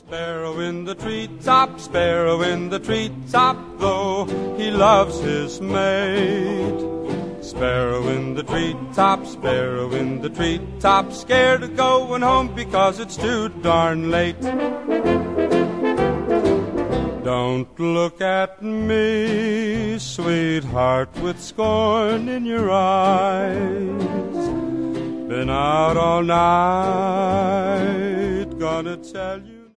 Sparrow in the treetop, sparrow in the treetop, though he loves his mate. Sparrow in the treetop, sparrow in the treetop, scared of going home because it's too darn late. Don't look at me, sweetheart, with scorn in your eyes. Been out all night, gonna tell you